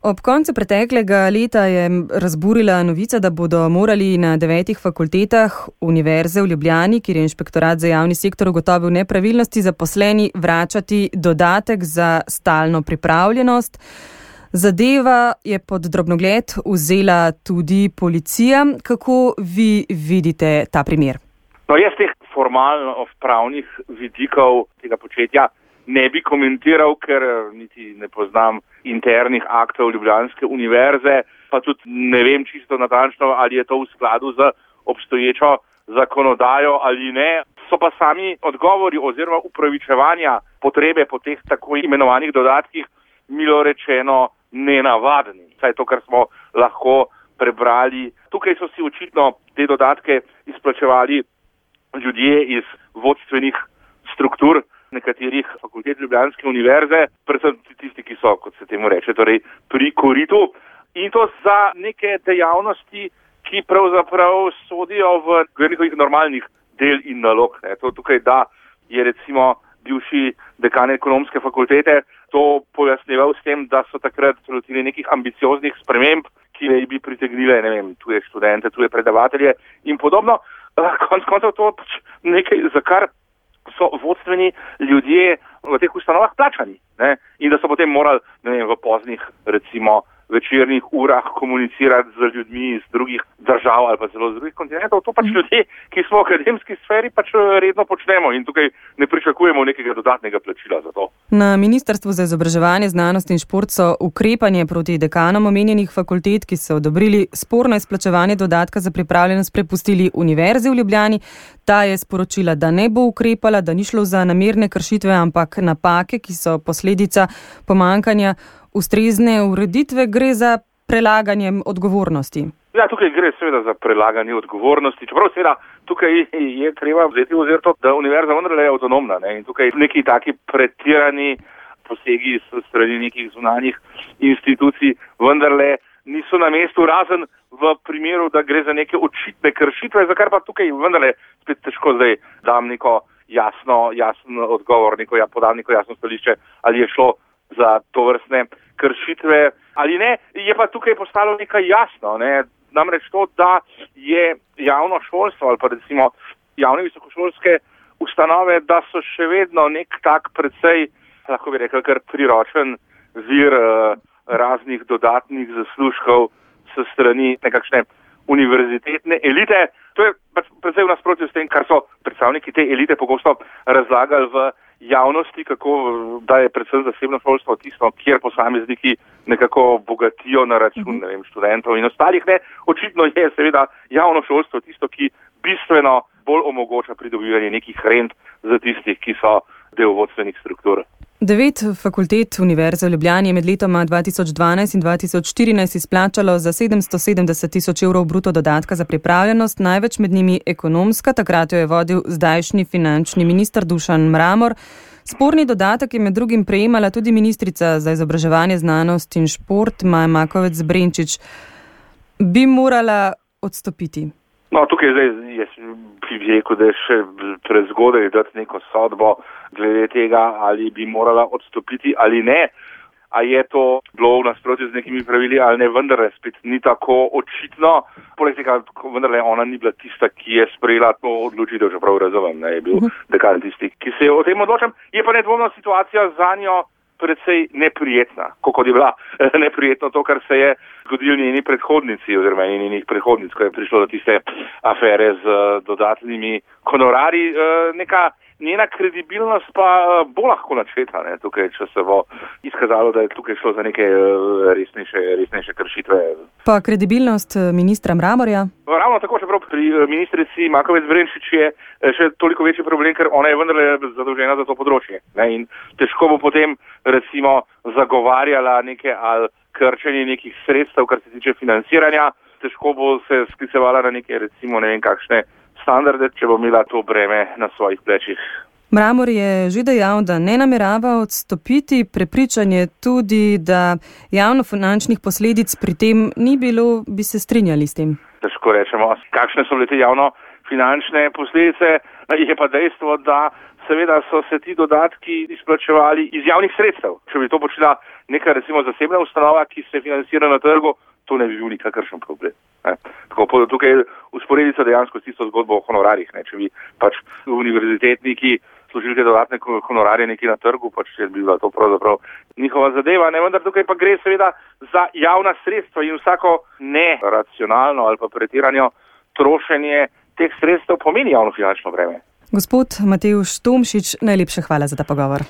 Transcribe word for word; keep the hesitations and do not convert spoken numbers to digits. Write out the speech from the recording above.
Ob koncu preteklega leta je razburila novica, da bodo morali na devetih fakultetah Univerze v Ljubljani, kjer je Inšpektorat za javni sektor ugotovil nepravilnosti, zaposleni vračati dodatek za stalno pripravljenost. Zadeva je pod drobnogled vzela tudi policija. Kako vi vidite ta primer? No, jaz teh formalno-pravnih vidikov tega početja ne bi komentiral, ker niti ne poznam internih aktov Ljubljanske univerze, pa tudi ne vem čisto natančno, ali je to v skladu z obstoječo zakonodajo ali ne. So pa sami odgovori oziroma upravičevanja potrebe po teh tako imenovanih dodatkih milo rečeno nenavadni. Saj to, kar smo lahko prebrali. Tukaj so si očitno te dodatke izplačevali ljudje iz vodstvenih struktur nekaterih fakultet Ljubljanske univerze, predvsem tisti, ki so, kot se temu reče, torej pri koritu. In to za neke dejavnosti, ki pravzaprav sodijo v njihovih normalnih del in nalog. Ne. To tukaj, da je recimo bivši dekan ekonomske fakultete to pojasneval s tem, da so takrat lotili nekih ambicioznih sprememb, ki bi pritegnile, ne vem, tuje študente, tuje predavatelje in podobno. Konec koncev to pač nekaj, za kar so vodstveni ljudje v teh ustanovah plačani. Ne? In da so potem morali, ne vem, v poznih, recimo, večernih urah komunicirati z ljudmi iz drugih držav ali pa celo z drugih kontinentov. To pač ljudje, ki smo v akademski sferi, pač redno počnemo in tukaj ne pričakujemo nekega dodatnega plačila za to. Na Ministrstvu za izobraževanje, znanost in šport so ukrepanje proti dekanom omenjenih fakultet, ki so odobrili sporno izplačevanje dodatka za pripravljenost, prepustili Univerzi v Ljubljani. Ta je sporočila, da ne bo ukrepala, da ni šlo za namerne kršitve, ampak napake, ki so posledica pomanjkanja ustrezne ureditve. Gre za prelaganje odgovornosti. Ja, tukaj gre seveda za prelaganje odgovornosti. Čeprav seveda tukaj je treba vzeti v obzir to, da univerza vendarle je avtonomna. Ne? In tukaj neki taki pretirani posegi s strani nekih zunanjih institucij vendarle niso na mestu, razen v primeru, da gre za neke očitne kršitve, za kar pa tukaj vendarle spet težko zdaj dam neko jasno, jasen odgovor, neko, ja, podam neko jasno stališče, ali je šlo za tovrstne kršitve ali ne. Je pa tukaj postalo nekaj jasno, ne? Namreč to, da je javno šolstvo ali pa recimo javne visokošolske ustanove, da so še vedno nek tak precej, lahko bi rekel, kar priročen vir uh, raznih dodatnih zaslužkov s strani nekakšne univerzitetne elite. To je pač precej v nasprotju s tem, kar so predstavniki te elite pogosto razlagali v javnosti, kako da je predvsem zasebno šolstvo tisto, kjer posamezniki nekako bogatijo na račun, ne vem, študentov in ostalih. Ne. Očitno je seveda javno šolstvo tisto, ki bistveno bolj omogoča pridobivanje nekih rent za tistih, ki so del vodstvenih struktur. Devet fakultet Univerze v Ljubljani je med letoma dva tisoč dvanajst in dva tisoč štirinajst izplačalo za sedemsto sedemdeset tisoč evrov bruto dodatka za pripravljenost, največ med njimi ekonomska, takrat jo je vodil zdajšnji finančni minister Dušan Mramor. Sporni dodatek je med drugim prejemala tudi ministrica za izobraževanje, znanost in šport Maja Makovec Brenčič. Bi morala odstopiti? No, tukaj zdaj jaz bi rekel, da je še prezgodaj dati neko sodbo glede tega, ali bi morala odstopiti ali ne. A je to bilo v nasprotju z nekimi pravili ali ne, vendarle spet ni tako očitno. Poleg tega, vendarle ona ni bila tista, ki je sprejela to odločitev, čeprav razumem, ne, je bil dekan tisti, ki se je o tem odločil. Je pa nedvomna situacija za njo predvsej neprijetna, kot je bila neprijetno to, kar se je zgodilo njeni predhodnici oziroma njenih predhodnic, ko je prišlo do tiste afere z dodatnimi honorarji. Neka njena kredibilnost pa bo lahko načeta, ne, tukaj, če se bo izkazalo, da je tukaj šlo za neke resnejše, resnejše kršitve. Pa kredibilnost ministra Mramorja? Ravno tako, čeprav pri ministrici Makovec Brenčič je še toliko večji problem, ker ona je vendarle zadolžena za to področje. Ne, in težko bo potem recimo zagovarjala neke ali krčenje nekih sredstev, kar se tiče financiranja. Težko bo se sklicevala na neke recimo ne vem kakšne standarde, če bo imela to breme na svojih plečih. Mramor je že dejal, da ne namerava odstopiti. Prepričan je tudi, da javnofinančnih posledic pri tem ni bilo. Bi se strinjali s tem? Težko rečemo, kakšne so bile te javnofinančne posledice. Je pa dejstvo, da seveda so se ti dodatki izplačevali iz javnih sredstev. Če bi to počela neka recimo zasebna ustanova, ki se financira na trgu, to ne bi bil nikakršen problem. Ne. Tako tukaj usporedica dejansko s tisto zgodbo o honorarjih. Ne. Če bi pač univerzitetniki služili dodatne honorarje neki na trgu, pač če bi bila to pravzaprav njihova zadeva. Ne, vendar tukaj pa gre seveda za javna sredstva in vsako neracionalno ali pa pretirano trošenje teh sredstev pomeni javno finančno breme. Gospod Matevž Tomšič, najlepša hvala za ta pogovor.